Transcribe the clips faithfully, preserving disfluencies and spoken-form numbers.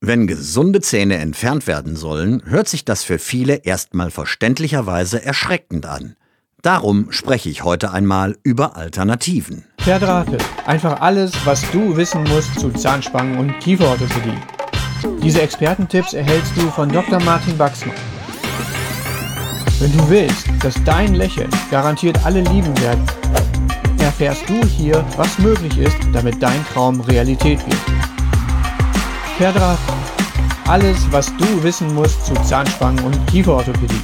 Wenn gesunde Zähne entfernt werden sollen, hört sich das für viele erstmal verständlicherweise erschreckend an. Darum spreche ich heute einmal über Alternativen. Verdrahtet. Einfach alles, was du wissen musst zu Zahnspangen und Kieferorthopädie. Diese Expertentipps erhältst du von Doktor Martin Wachsmann. Wenn du willst, dass dein Lächeln garantiert alle lieben werden, erfährst du hier, was möglich ist, damit dein Traum Realität wird. Verdrahtet. Alles, was du wissen musst zu Zahnspangen und Kieferorthopädie.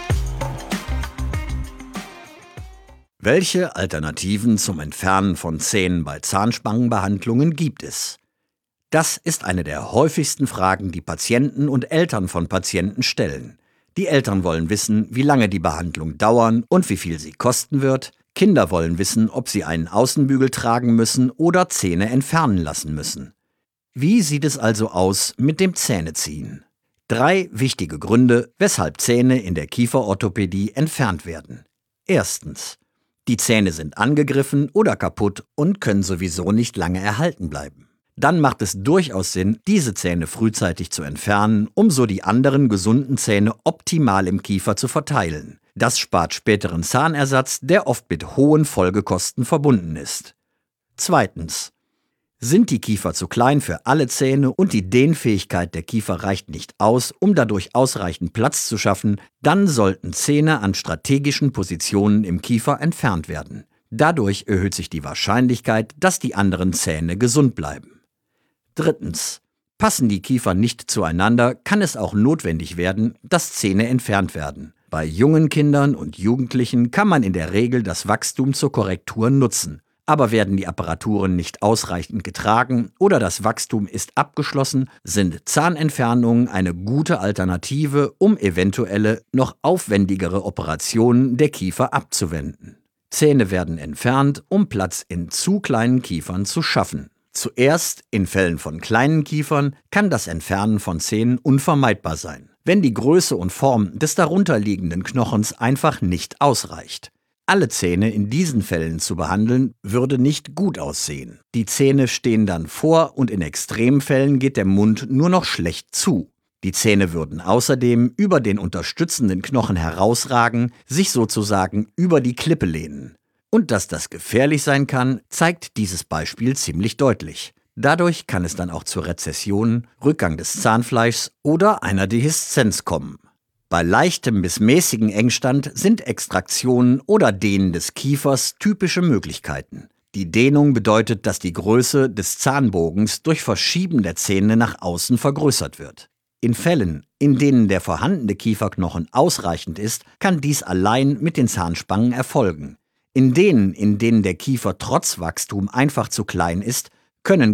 Welche Alternativen zum Entfernen von Zähnen bei Zahnspangenbehandlungen gibt es? Das ist eine der häufigsten Fragen, die Patienten und Eltern von Patienten stellen. Die Eltern wollen wissen, wie lange die Behandlung dauern und wie viel sie kosten wird. Kinder wollen wissen, ob sie einen Außenbügel tragen müssen oder Zähne entfernen lassen müssen. Wie sieht es also aus mit dem Zähneziehen? Drei wichtige Gründe, weshalb Zähne in der Kieferorthopädie entfernt werden. Erstens: Die Zähne sind angegriffen oder kaputt und können sowieso nicht lange erhalten bleiben. Dann macht es durchaus Sinn, diese Zähne frühzeitig zu entfernen, um so die anderen gesunden Zähne optimal im Kiefer zu verteilen. Das spart späteren Zahnersatz, der oft mit hohen Folgekosten verbunden ist. Zweitens: Sind die Kiefer zu klein für alle Zähne und die Dehnfähigkeit der Kiefer reicht nicht aus, um dadurch ausreichend Platz zu schaffen, dann sollten Zähne an strategischen Positionen im Kiefer entfernt werden. Dadurch erhöht sich die Wahrscheinlichkeit, dass die anderen Zähne gesund bleiben. Drittens: Passen die Kiefer nicht zueinander, kann es auch notwendig werden, dass Zähne entfernt werden. Bei jungen Kindern und Jugendlichen kann man in der Regel das Wachstum zur Korrektur nutzen. Aber werden die Apparaturen nicht ausreichend getragen oder das Wachstum ist abgeschlossen, sind Zahnentfernungen eine gute Alternative, um eventuelle, noch aufwendigere Operationen der Kiefer abzuwenden. Zähne werden entfernt, um Platz in zu kleinen Kiefern zu schaffen. Zuerst, in Fällen von kleinen Kiefern, kann das Entfernen von Zähnen unvermeidbar sein, wenn die Größe und Form des darunterliegenden Knochens einfach nicht ausreicht. Alle Zähne in diesen Fällen zu behandeln, würde nicht gut aussehen. Die Zähne stehen dann vor und in Extremfällen geht der Mund nur noch schlecht zu. Die Zähne würden außerdem über den unterstützenden Knochen herausragen, sich sozusagen über die Klippe lehnen. Und dass das gefährlich sein kann, zeigt dieses Beispiel ziemlich deutlich. Dadurch kann es dann auch zu Rezessionen, Rückgang des Zahnfleischs oder einer Dehiszenz kommen. Bei leichtem bis mäßigem Engstand sind Extraktionen oder Dehnen des Kiefers typische Möglichkeiten. Die Dehnung bedeutet, dass die Größe des Zahnbogens durch Verschieben der Zähne nach außen vergrößert wird. In Fällen, in denen der vorhandene Kieferknochen ausreichend ist, kann dies allein mit den Zahnspangen erfolgen. In denen, in denen der Kiefer trotz Wachstum einfach zu klein ist, können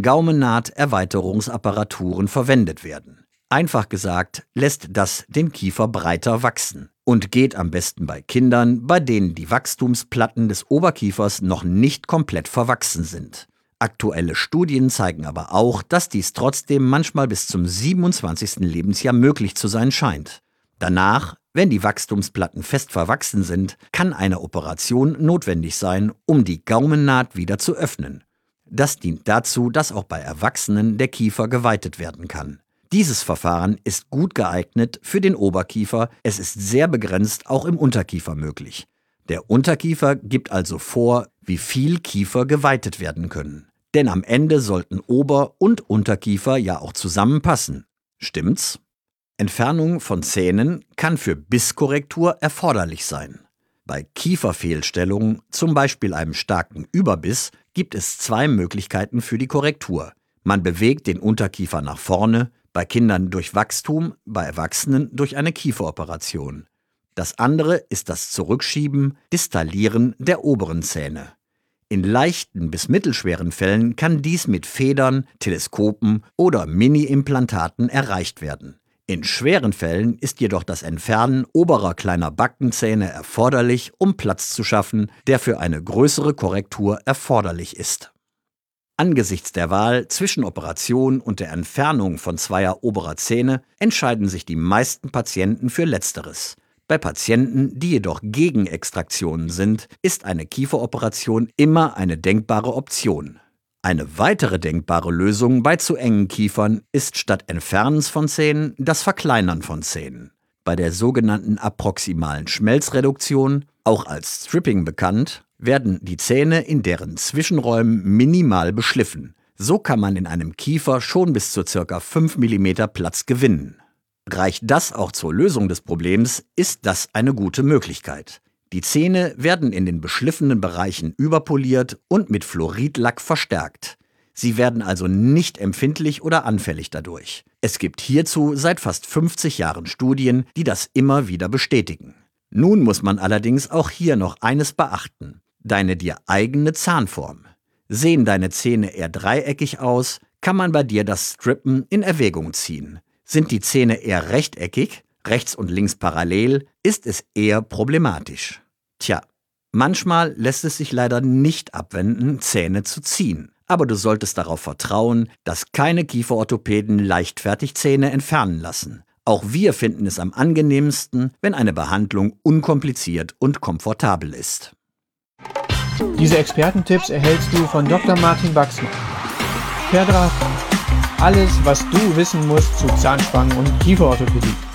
Gaumennaht-Erweiterungsapparaturen verwendet werden. Einfach gesagt, lässt das den Kiefer breiter wachsen und geht am besten bei Kindern, bei denen die Wachstumsplatten des Oberkiefers noch nicht komplett verwachsen sind. Aktuelle Studien zeigen aber auch, dass dies trotzdem manchmal bis zum siebenundzwanzigsten Lebensjahr möglich zu sein scheint. Danach, wenn die Wachstumsplatten fest verwachsen sind, kann eine Operation notwendig sein, um die Gaumennaht wieder zu öffnen. Das dient dazu, dass auch bei Erwachsenen der Kiefer geweitet werden kann. Dieses Verfahren ist gut geeignet für den Oberkiefer, es ist sehr begrenzt auch im Unterkiefer möglich. Der Unterkiefer gibt also vor, wie viel Kiefer geweitet werden können. Denn am Ende sollten Ober- und Unterkiefer ja auch zusammenpassen. Stimmt's? Entfernung von Zähnen kann für Bisskorrektur erforderlich sein. Bei Kieferfehlstellungen, zum Beispiel einem starken Überbiss, gibt es zwei Möglichkeiten für die Korrektur. Man bewegt den Unterkiefer nach vorne, bei Kindern durch Wachstum, bei Erwachsenen durch eine Kieferoperation. Das andere ist das Zurückschieben, Distalieren der oberen Zähne. In leichten bis mittelschweren Fällen kann dies mit Federn, Teleskopen oder Mini-Implantaten erreicht werden. In schweren Fällen ist jedoch das Entfernen oberer kleiner Backenzähne erforderlich, um Platz zu schaffen, der für eine größere Korrektur erforderlich ist. Angesichts der Wahl zwischen Operation und der Entfernung von zweier oberer Zähne entscheiden sich die meisten Patienten für Letzteres. Bei Patienten, die jedoch gegen Extraktionen sind, ist eine Kieferoperation immer eine denkbare Option. Eine weitere denkbare Lösung bei zu engen Kiefern ist statt Entfernens von Zähnen das Verkleinern von Zähnen. Bei der sogenannten approximalen Schmelzreduktion, auch als Stripping bekannt, werden die Zähne in deren Zwischenräumen minimal beschliffen. So kann man in einem Kiefer schon bis zu ca. fünf Millimeter Platz gewinnen. Reicht das auch zur Lösung des Problems, ist das eine gute Möglichkeit. Die Zähne werden in den beschliffenen Bereichen überpoliert und mit Fluoridlack verstärkt. Sie werden also nicht empfindlich oder anfällig dadurch. Es gibt hierzu seit fast fünfzig Jahren Studien, die das immer wieder bestätigen. Nun muss man allerdings auch hier noch eines beachten: Deine dir eigene Zahnform. Sehen deine Zähne eher dreieckig aus, kann man bei dir das Strippen in Erwägung ziehen. Sind die Zähne eher rechteckig, rechts und links parallel, ist es eher problematisch. Tja, manchmal lässt es sich leider nicht abwenden, Zähne zu ziehen. Aber du solltest darauf vertrauen, dass keine Kieferorthopäden leichtfertig Zähne entfernen lassen. Auch wir finden es am angenehmsten, wenn eine Behandlung unkompliziert und komfortabel ist. Diese Expertentipps erhältst du von Doktor Martin Wachsmann. Per Draht. Alles, was du wissen musst zu Zahnspangen- und Kieferorthopädie.